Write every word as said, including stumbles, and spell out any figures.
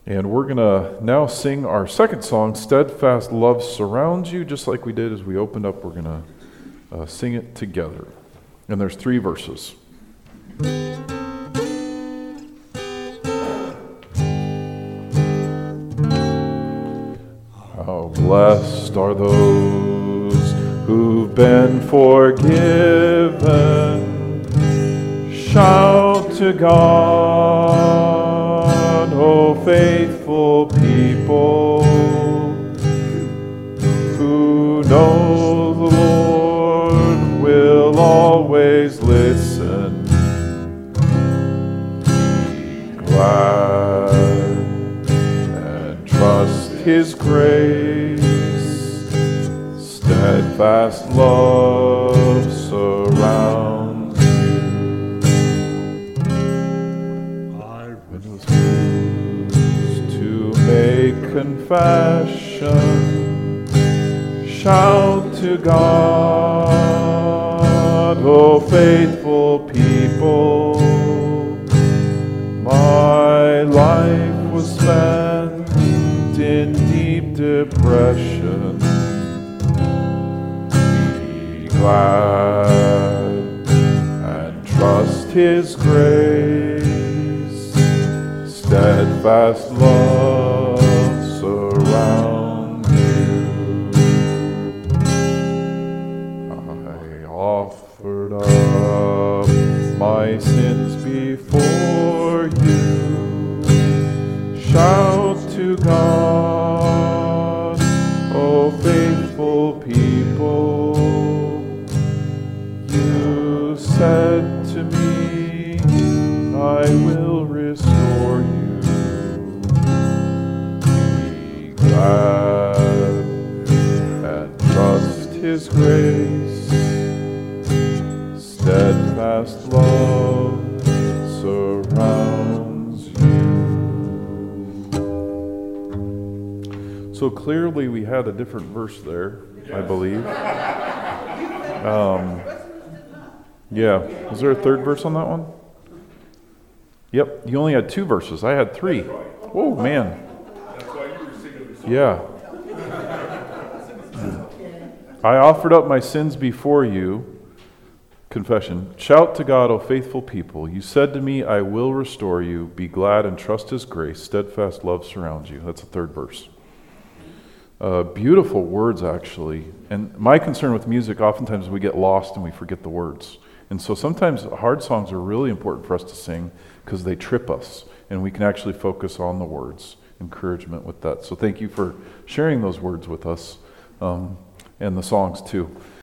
And we're going to now sing our second song, Steadfast Love Surrounds You, just like we did as we opened up. We're going to uh, sing it together. And there's three verses. How blessed are those who've been forgiven. Shout to God, O faithful people, who know the Lord will always listen. Be glad and trust His grace. Steadfast love surrounds you. I refuse to make confession. Shout to God, O faithful people. My life was spent in deep depression. Be glad and trust His grace. Steadfast love surrounds you. I offered up my sins before you. Shout to God, O faithful people. You said to me, I will restore you. Be glad and trust His grace. Steadfast love surrounds you. So clearly we had a different verse there, I believe. Um, yeah. Is there a third verse on that one? Yep. You only had two verses. I had three. Whoa, man. Yeah. I offered up my sins before you. Confession. Shout to God, O faithful people. You said to me, I will restore you. Be glad and trust His grace. Steadfast love surrounds you. That's the third verse. Uh, beautiful words, actually. And my concern with music, oftentimes we get lost and we forget the words. And so sometimes hard songs are really important for us to sing because they trip us. And we can actually focus on the words. Encouragement with that. So thank you for sharing those words with us. Um, and the songs too.